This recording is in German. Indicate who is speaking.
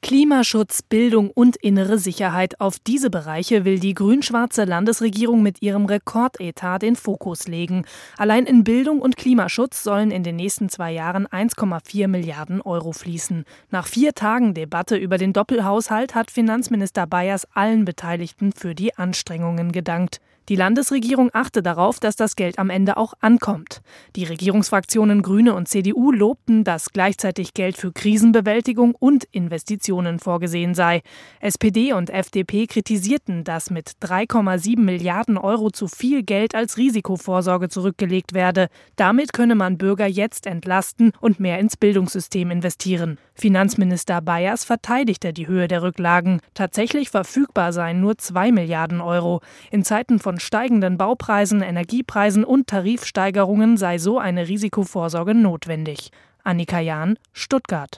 Speaker 1: Klimaschutz, Bildung und innere Sicherheit. Auf diese Bereiche will die grün-schwarze Landesregierung mit ihrem Rekordetat den Fokus legen. Allein in Bildung und Klimaschutz sollen in den nächsten 2 Jahren 1,4 Milliarden Euro fließen. Nach 4 Tagen Debatte über den Doppelhaushalt hat Finanzminister Bayers allen Beteiligten für die Anstrengungen gedankt. Die Landesregierung achte darauf, dass das Geld am Ende auch ankommt. Die Regierungsfraktionen Grüne und CDU lobten, dass gleichzeitig Geld für Krisenbewältigung und Investitionen vorgesehen sei. SPD und FDP kritisierten, dass mit 3,7 Milliarden Euro zu viel Geld als Risikovorsorge zurückgelegt werde. Damit könne man Bürger jetzt entlasten und mehr ins Bildungssystem investieren. Finanzminister Bayers verteidigte die Höhe der Rücklagen. Tatsächlich verfügbar seien nur 2 Milliarden Euro. In Zeiten von steigenden Baupreisen, Energiepreisen und Tarifsteigerungen sei so eine Risikovorsorge notwendig. Annika Jahn, Stuttgart.